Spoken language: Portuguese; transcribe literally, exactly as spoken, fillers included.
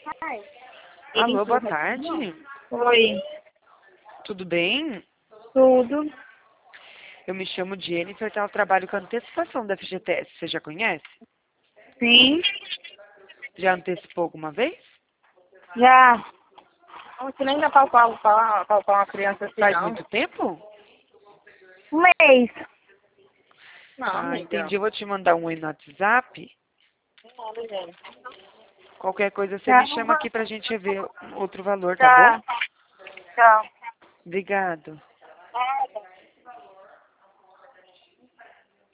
Alô, boa tarde. Oi, Tudo bem? tudo. Eu me chamo Jennifer, tá? Eu trabalho com antecipação da F G T S. Você já conhece? Sim, Já antecipou alguma vez? já. Você nem dá palpar, palpar, palpar uma criança assim, Faz não? muito tempo? Um mês. Não, Ah, amiga. entendi. Eu vou te mandar um oi no WhatsApp. Não, gente. Qualquer coisa você Tá. me chama aqui pra gente ver outro valor, tá bom? Tá. Tchau. Obrigado.